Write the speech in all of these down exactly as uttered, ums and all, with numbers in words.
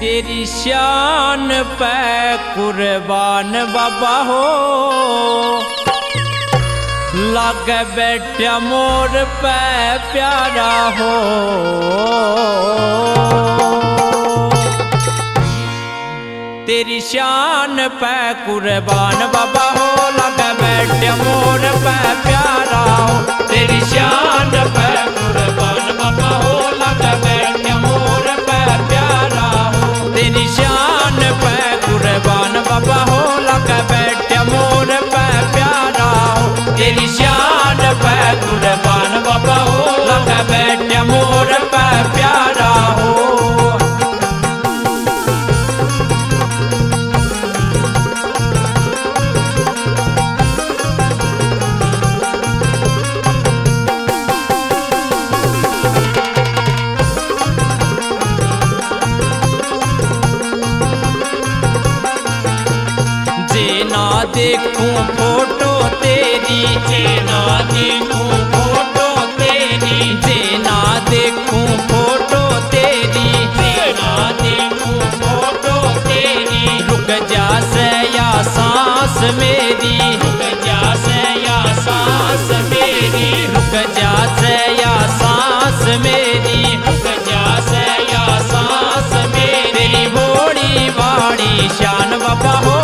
तेरी शान पे कुर्बान बाबा हो, लागे बैठा मोर पे प्यारा हो। तेरी शान पे कुर्बान बाबा हो, लागे बैठा मोर पे प्यारा हो। तेरी शान पे कुर्बान बाबा हो, लागे बैठा मोर पे प्यारा हो। तेरी शान पे कुर्बान बाबा हो, लागे बैठा मोर पे प्यारा हो। तेरी शान पे कुर्बान बाबा हो, लागे बैठा मोर पे प्यारा हो। देखूं फोटो तेरी, जेना देखूं फोटो तेरी, जेना देखूं फोटो तेरी, जेना देखूं फोटो तेरी। रुक जा से या सांस मेरी, रुक जा से या सांस मेरी, रुक जा से या सांस मेरी, रुक जा से या सांस मेरी। तेरी बड़ी बड़ी शान बाबा हो,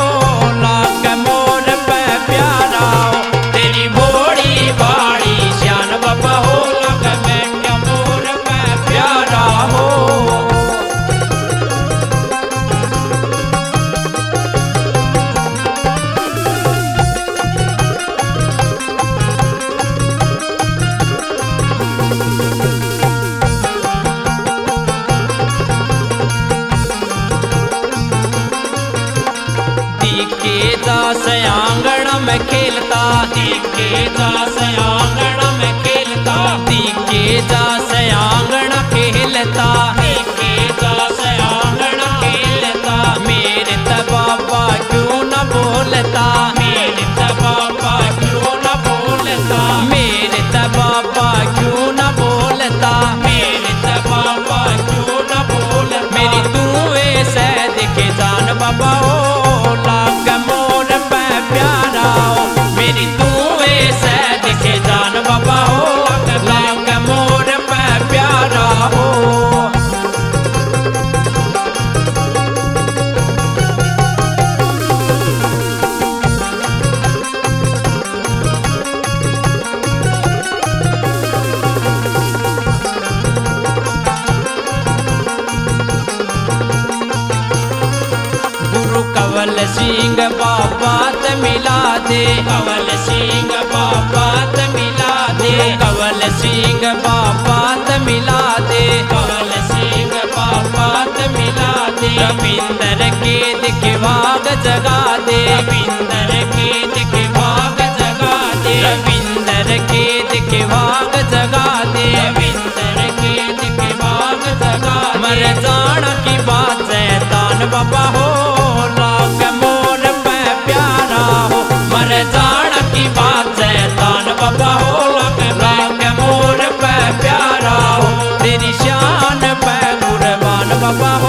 दास आंगण में खेलता, दीके दास आंगण में खेलता, दीके दास आंगण खेलता, दीके दास आंगण खेलता। मेरे त बाबा क्यों न बोलता, मेरे त बाबा क्यों न बोलता, मेरे त बाबा क्यों न बोलता, मेरे त बाबा क्यों न बोलता। मेरी तू ऐसे दिखे जान बाबा हो, लाग मोर पे प्यारा हो। मेरी तू ऐसे दिखे जान बाबा हो, लाग मोर पे प्यारा हो। कवल सिंह बाबा त मिला दे, कवल सिंह बाबा त मिला दे, कवल सिंह बाबा त मिला दे, कवल सिंह बाबा त मिला दे। रविंदर के दिखे भाग जगा दे, रविंदर के दिखे भाग जगा दे, रविंदर के दिखे भाग जगा दे, रविंदर के दिखे भाग जगा दे। मर जाना की बात शैतान बाबा हो, लाग मोर पे प्यारा हो। मर जाना की बात शैतान बाबा हो, लाग मोर पे प्यारा हो। तेरी शान पे कुर्बान बाबा हो,